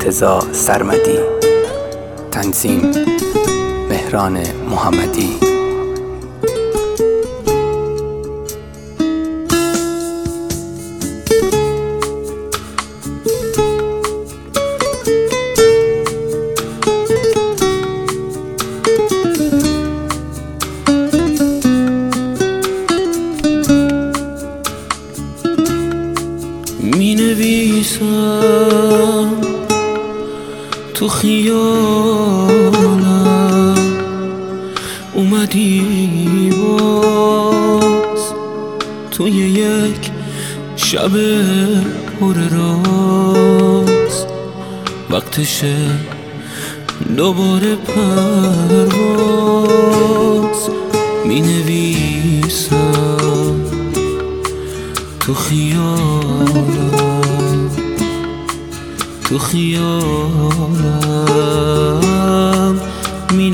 مرتضی سرمدی. تنظیم مهران محمدی. می نویسم تو خیالم، اومدی باز توی یک شب پر راز، وقتشه دوباره پرواز. می نویسم تو خیالم، تو خیالم می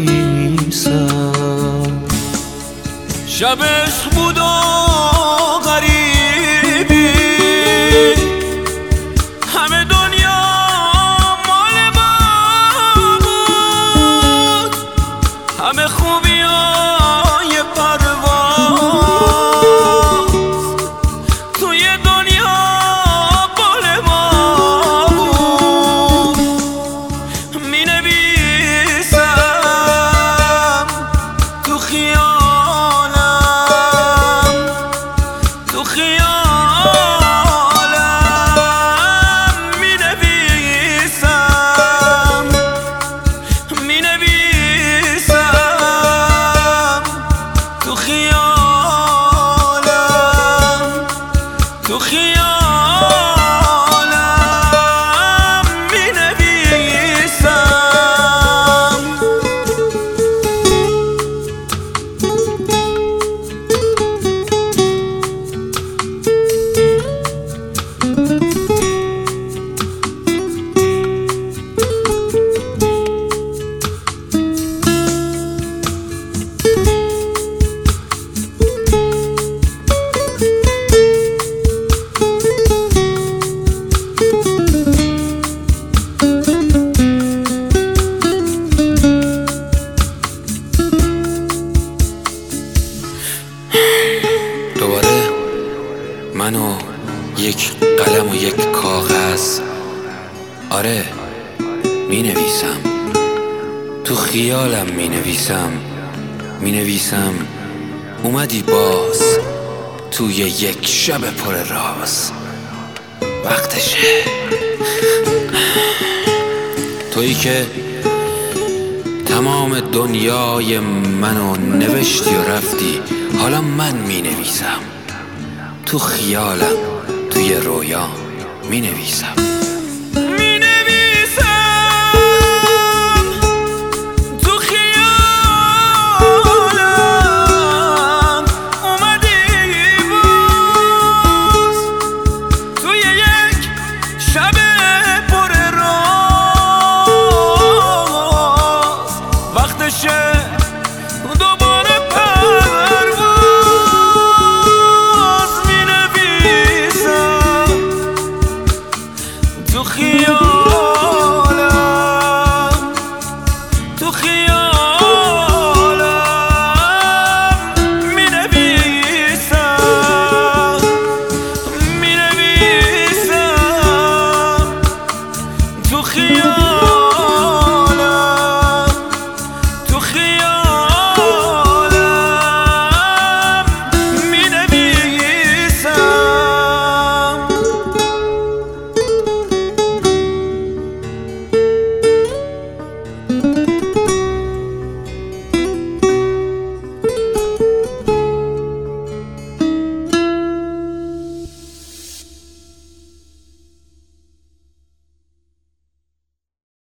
نویسم. شب عشق بود و غریبی، همه دنیا مال ما بود، همه خوبیای پرواز توی دنیا بال ما بود. می نویسم تو خیالم، تو خیالم می نویسم، می نویسم تو خیالم، تو خیالم می نویسم. دوباره من و یک قلم و یک کاغذ، آره می نویسم تو خیالم، می نویسم، می نویسم. اومدی باز توی یک شب پر راز، وقتشه. تویی که تمام دنیای منو نوشتی و رفتی، حالا من می نویسم تو خیالم، توی رویام می نویسم.